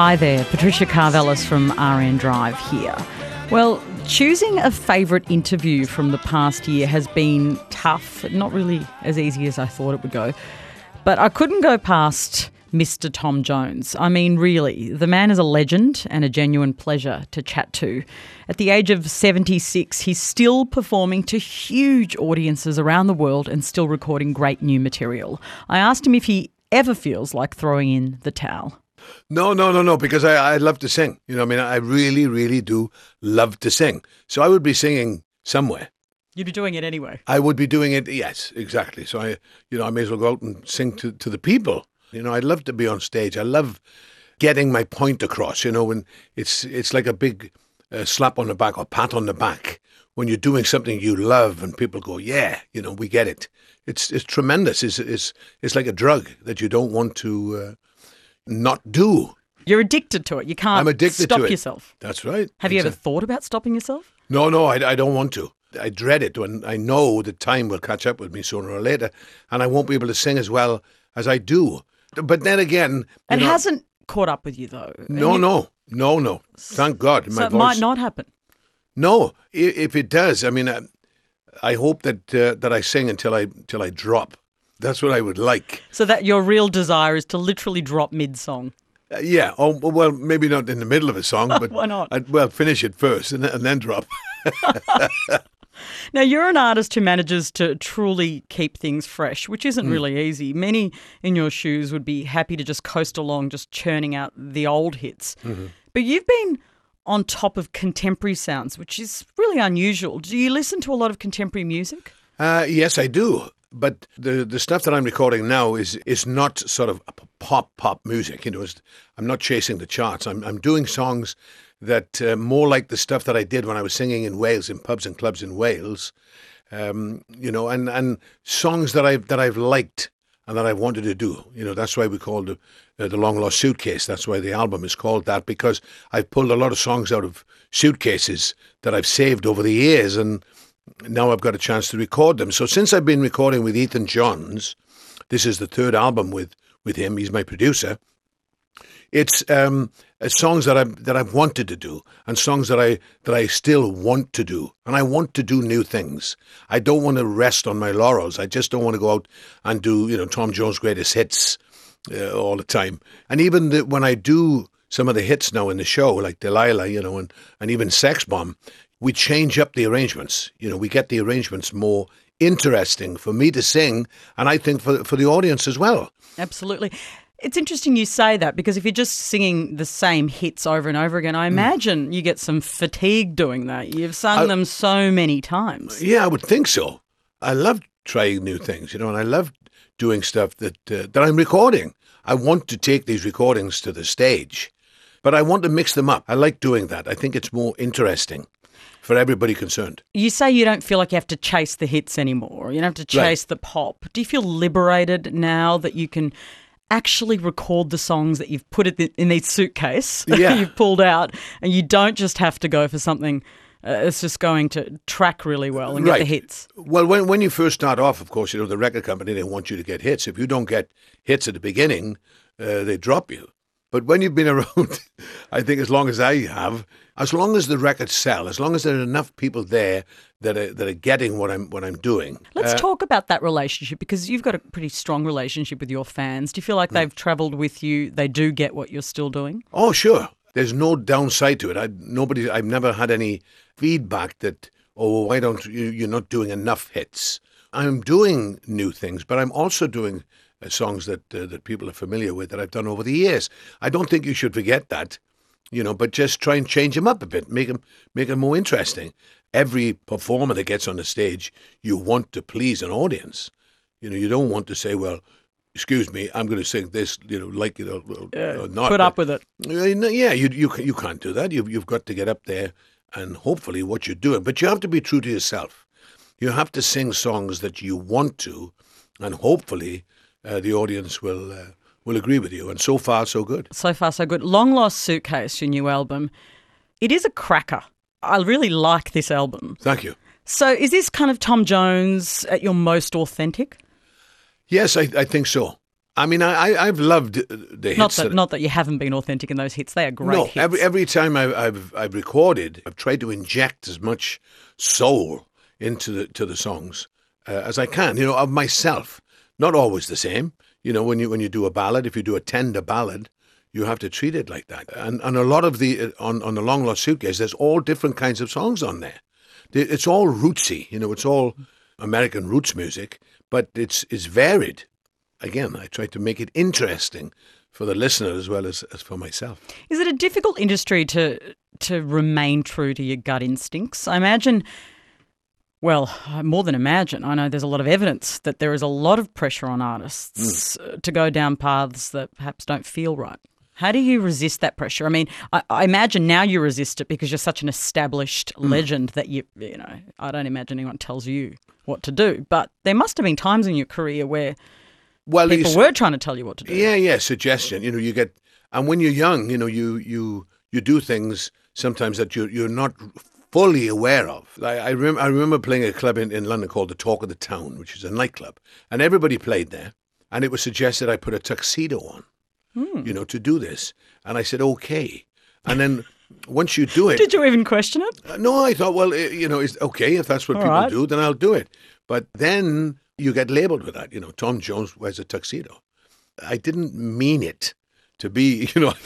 Hi there, Patricia Carvelis from RN Drive here. Well, choosing a favourite interview from the past year has been tough, not really as easy as I thought it would go. But I couldn't go past Mr. Tom Jones. I mean, really, the man is a legend and a genuine pleasure to chat to. At the age of 76, he's still performing to huge audiences around the world and still recording great new material. I asked him if he ever feels like throwing in the towel. No, because I love to sing. I really, really do love to sing. So I would be singing somewhere. You'd be doing it anyway. I would be doing it, yes, exactly. So I may as well go out and sing to the people. I'd love to be on stage. I love getting my point across, when it's like a big slap on the back or pat on the back when you're doing something you love and people go, yeah, we get it. It's tremendous. It's like a drug that you don't want to not do. You're addicted to it. You can't stop yourself. That's right. Have you ever thought about stopping yourself? No, I don't want to. I dread it when I know that time will catch up with me sooner or later and I won't be able to sing as well as I do. But then again... It hasn't caught up with you though. No. Thank God. So it might not happen. No, if it does, I hope that I sing until I drop. That's what I would like. So that your real desire is to literally drop mid-song? Yeah. Oh, well, maybe not in the middle of a song, but why not? Finish it first and then drop. Now, you're an artist who manages to truly keep things fresh, which isn't really easy. Many in your shoes would be happy to just coast along, just churning out the old hits. Mm-hmm. But you've been on top of contemporary sounds, which is really unusual. Do you listen to a lot of contemporary music? Yes, I do. But the stuff that I'm recording now is not sort of pop music. I'm not chasing the charts. I'm doing songs that more like the stuff that I did when I was singing in Wales, in pubs and clubs in Wales, and songs that I've liked and that I've wanted to do. That's why we called the Long Lost Suitcase. That's why the album is called that, because I've pulled a lot of songs out of suitcases that I've saved over the years, and now I've got a chance to record them. So since I've been recording with Ethan Johns, this is the third album with him. He's my producer. It's songs that I've wanted to do and songs that I still want to do. And I want to do new things. I don't want to rest on my laurels. I just don't want to go out and do, Tom Jones' greatest hits all the time. And even when I do some of the hits now in the show, like Delilah, and even Sex Bomb, we change up the arrangements. We get the arrangements more interesting for me to sing, and I think for the audience as well. Absolutely. It's interesting you say that, because if you're just singing the same hits over and over again, I imagine you get some fatigue doing that. You've sung them so many times. Yeah, I would think so. I love trying new things, and I love doing stuff that I'm recording. I want to take these recordings to the stage, but I want to mix them up. I like doing that. I think it's more interesting for everybody concerned. You say you don't feel like you have to chase the hits anymore. You don't have to chase the pop. Do you feel liberated now that you can actually record the songs that you've put in this suitcase that you've pulled out, and you don't just have to go for something that's just going to track really well and get the hits? Well, when you first start off, of course, the record company, they want you to get hits. If you don't get hits at the beginning, they drop you. But when you've been around, I think as long as I have, as long as the records sell, as long as there are enough people there that are getting what I'm doing. Let's talk about that relationship, because you've got a pretty strong relationship with your fans. Do you feel like they've travelled with you? They do get what you're still doing? Oh, sure. There's no downside to it. I've never had any feedback that, why don't you're not doing enough hits. I'm doing new things, but I'm also doing songs that people are familiar with that I've done over the years. I don't think you should forget that, but just try and change them up a bit, make them more interesting. Every performer that gets on the stage, you want to please an audience. You don't want to say, well, excuse me, I'm going to sing this, like it or not. Put up with it. Yeah, you can't do that. You've got to get up there and hopefully what you're doing. But you have to be true to yourself. You have to sing songs that you want to, and hopefully the audience will agree with you. And so far, so good. So far, so good. Long Lost Suitcase, your new album, it is a cracker. I really like this album. Thank you. So is this kind of Tom Jones at your most authentic? Yes, I think so. I mean, I've loved the hits. Not that you haven't been authentic in those hits. They are great No, hits. every time I've recorded, I've tried to inject as much soul into the songs as I can. Of myself. Not always the same. When you do a ballad, if you do a tender ballad, you have to treat it like that. And a lot of the on the Long Lost Suitcase, there's all different kinds of songs on there. It's all rootsy. It's all American roots music, but it's varied. Again, I try to make it interesting for the listener as well as for myself. Is it a difficult industry to remain true to your gut instincts? I imagine, well, more than imagine, I know there's a lot of evidence that there is a lot of pressure on artists to go down paths that perhaps don't feel right. How do you resist that pressure? I mean, I imagine now you resist it because you're such an established legend that I don't imagine anyone tells you what to do. But there must have been times in your career where people were trying to tell you what to do. Yeah, suggestion. You get, and when you're young, you do things sometimes that you're not fully aware of. I remember playing a club in London called the Talk of the Town, which is a nightclub, and everybody played there, and it was suggested I put a tuxedo on, to do this, and I said okay, and then once you do it, did you even question it? No, I thought, well, it's okay if that's what people do, then I'll do it. But then you get labelled with that. Tom Jones wears a tuxedo. I didn't mean it to be.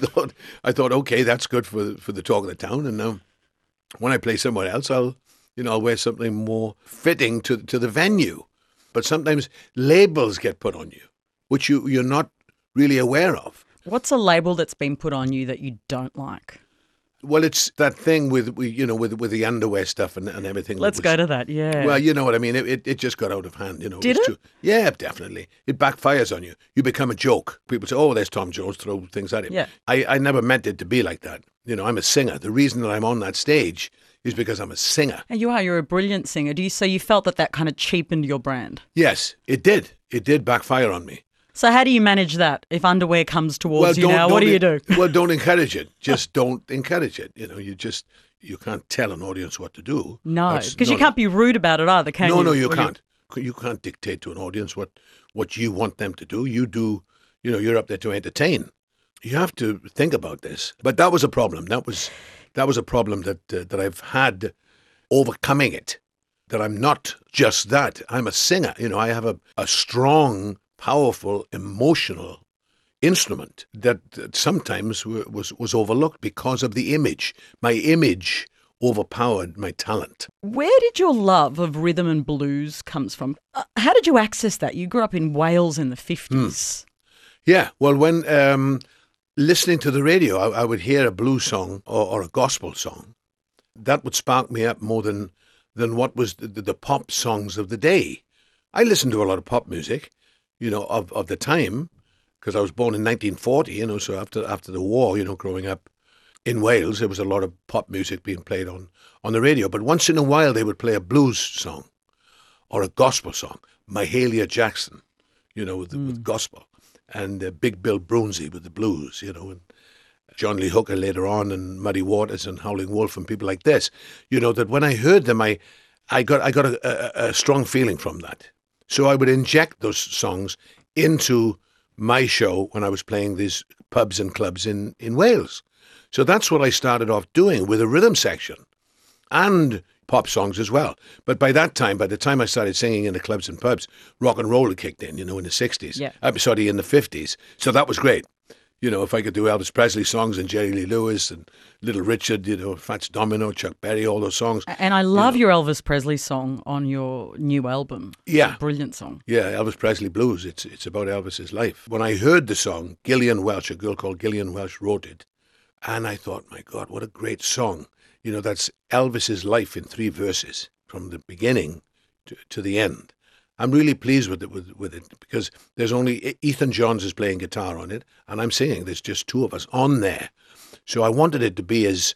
I thought, okay, that's good for the Talk of the Town, and now when I play somewhere else, I'll wear something more fitting to the venue. But sometimes labels get put on you, which you're not really aware of. What's a label that's been put on you that you don't like? Well, it's that thing with the underwear stuff and everything. Let's go to that, yeah. Well, you know what I mean. It just got out of hand. Did it? Yeah, definitely. It backfires on you. You become a joke. People say, "Oh, there's Tom Jones," throw things at him. Yeah. I never meant it to be like that. I'm a singer. The reason that I'm on that stage is because I'm a singer. And you're a brilliant singer. So you felt that kind of cheapened your brand? Yes, it did. It did backfire on me. So how do you manage that if underwear comes towards you now? What do you do? Well, don't encourage it. Just don't encourage it. You can't tell an audience what to do. No, because you can't be rude about it either, can you? No, you can't. You can't dictate to an audience what you want them to do. You do, you're up there to entertain. You have to think about this. But that was a problem. That was a problem that I've had overcoming it. That I'm not just that. I'm a singer. I have a strong, powerful, emotional instrument that sometimes was overlooked because of the image. My image overpowered my talent. Where did your love of rhythm and blues comes from? How did you access that? You grew up in Wales in the 50s. Yeah, well, when listening to the radio, I would hear a blues song or a gospel song. That would spark me up more than what was the pop songs of the day. I listened to a lot of pop music, of the time, because I was born in 1940, so after the war, growing up in Wales, there was a lot of pop music being played on the radio. But once in a while, they would play a blues song or a gospel song. Mahalia Jackson, with gospel, and Big Bill Broonzy with the blues, and John Lee Hooker later on, and Muddy Waters and Howling Wolf and people like this. That when I heard them, I got a strong feeling from that. So I would inject those songs into my show when I was playing these pubs and clubs in Wales. So that's what I started off doing with a rhythm section and pop songs as well. But by the time I started singing in the clubs and pubs, rock and roll had kicked in, in the 60s. Yeah. In the 50s. So that was great. If I could do Elvis Presley songs and Jerry Lee Lewis and Little Richard, Fats Domino, Chuck Berry, all those songs. And I love your Elvis Presley song on your new album. Yeah. It's a brilliant song. Yeah, Elvis Presley Blues. It's about Elvis's life. When I heard the song, Gillian Welch, a girl called Gillian Welch, wrote it. And I thought, my God, what a great song. That's Elvis's life in 3 verses from the beginning to the end. I'm really pleased with it because there's only Ethan Johns is playing guitar on it, and I'm singing. There's just 2 of us on there, so I wanted it to be as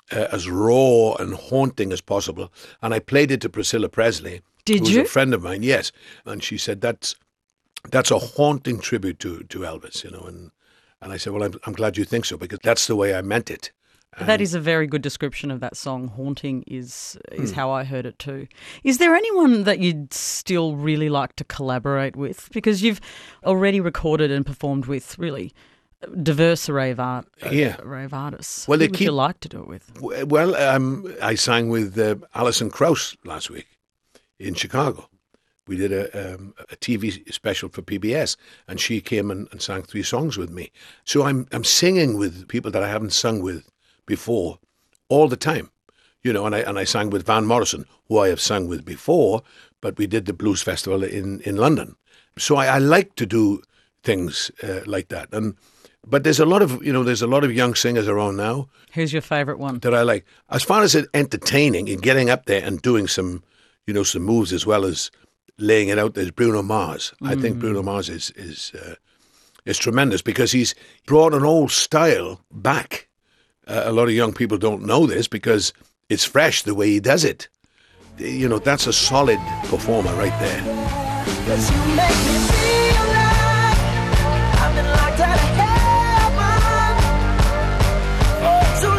raw and haunting as possible. And I played it to Priscilla Presley, who's a friend of mine. Yes, and she said that's a haunting tribute to Elvis, And I said, well, I'm glad you think so because that's the way I meant it. That is a very good description of that song. Haunting is how I heard it too. Is there anyone that you'd still really like to collaborate with? Because you've already recorded and performed with really diverse array of artists. Well, Who would you like to do it with? Well, I sang with Alison Krauss last week in Chicago. We did a TV special for PBS, and she came and sang 3 songs with me. So I'm singing with people that I haven't sung with before all the time, and I sang with Van Morrison, who I have sung with before, but we did the Blues Festival in London. So I like to do things like that. But there's a lot of young singers around now. Who's your favourite one that I like? As far as it entertaining and getting up there and doing some moves as well as laying it out, there's Bruno Mars. I think Bruno Mars is tremendous because he's brought an old style back. A lot of young people don't know this because it's fresh the way he does it. That's a solid performer right there. 'Cause you make me feel like I've been locked out of heaven for too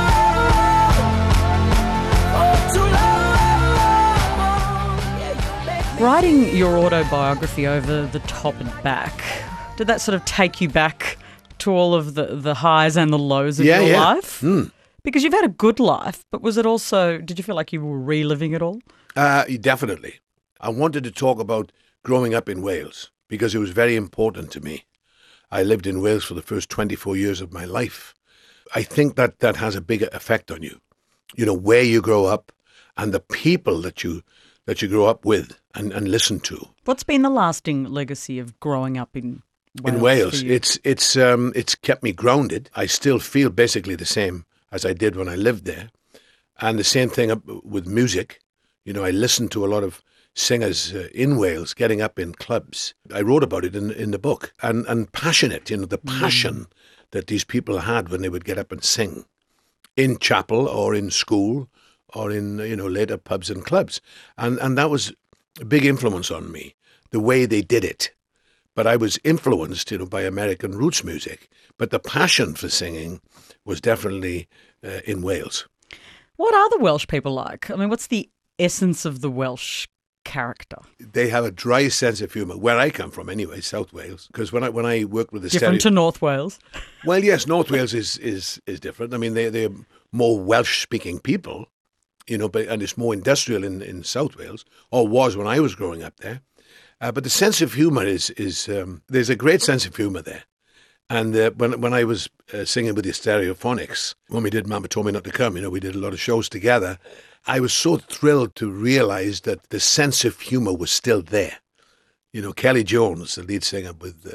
long. Writing your autobiography Over the Top and Back, did that sort of take you back to all of the highs and the lows of your life? Because you've had a good life, but was it also, did you feel like you were reliving it all? Definitely. I wanted to talk about growing up in Wales because it was very important to me. I lived in Wales for the first 24 years of my life. I think that has a bigger effect on you. Where you grow up and the people that you grow up with and listen to. What's been the lasting legacy of growing up in Wales? In Wales, it's kept me grounded. I still feel basically the same as I did when I lived there. And the same thing with music. I listened to a lot of singers in Wales getting up in clubs. I wrote about it in the book. And passionate, the passion that these people had when they would get up and sing in chapel or in school or in, later pubs and clubs. And that was a big influence on me, the way they did it. But I was influenced, by American roots music. But the passion for singing was definitely in Wales. What are the Welsh people like? I mean, what's the essence of the Welsh character? They have a dry sense of humour. Where I come from, anyway, South Wales. Because when I worked with the different to North Wales. Well, yes, North Wales is different. I mean, they're more Welsh-speaking people, and it's more industrial in South Wales, or was when I was growing up there. But the sense of humour is there's a great sense of humour there. And when I was singing with the Stereophonics, when we did Mama Told Me Not to Come, we did a lot of shows together, I was so thrilled to realise that the sense of humour was still there. Kelly Jones, the lead singer,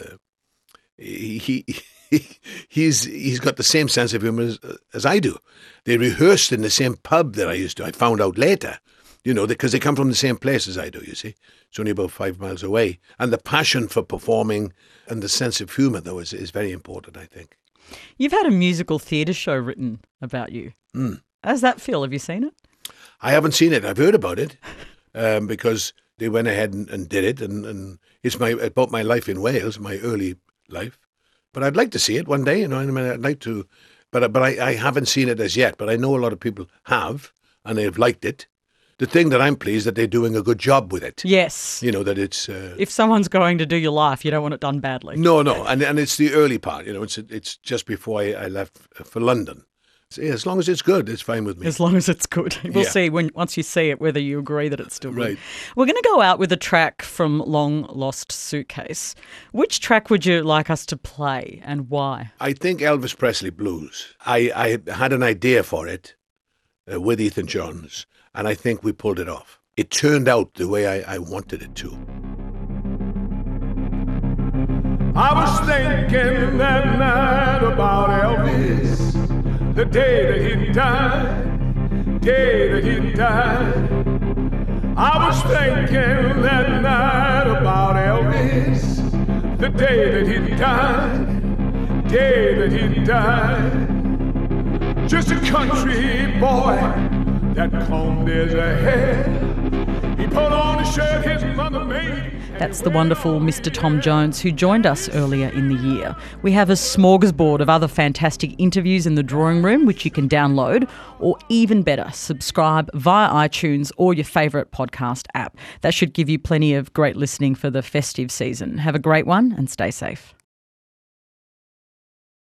he's got the same sense of humour as I do. They rehearsed in the same pub that I found out later. Because they come from the same place as I do, you see. It's only about 5 miles away. And the passion for performing and the sense of humour, though, is very important, I think. You've had a musical theatre show written about you. How's that feel? Have you seen it? I haven't seen it. I've heard about it because they went ahead and did it. And it's about my life in Wales, my early life. But I'd like to see it one day, I'd like to. But I haven't seen it as yet. But I know a lot of people have, and they've liked it. The thing that I'm pleased that they're doing a good job with it. Yes. That it's... if someone's going to do your life, you don't want it done badly. No. And it's the early part, it's just before I left for London. So, yeah, as long as it's good, it's fine with me. As long as it's good. We'll see once you see it whether you agree that it's still good. Right. We're going to go out with a track from Long Lost Suitcase. Which track would you like us to play and why? I think Elvis Presley Blues. I had an idea for it with Ethan Johns. And I think we pulled it off. It turned out the way I wanted it to. I was thinking that night about Elvis, the day that he died, I was thinking that night about Elvis, the day that he died, just a country boy that combed his hair. He put on a shirt his mother made That's the wonderful Mr. Tom Jones, who joined us earlier in the year. We have a smorgasbord of other fantastic interviews in the drawing room, which you can download, or even better, subscribe via iTunes or your favourite podcast app. That should give you plenty of great listening for the festive season. Have a great one and stay safe.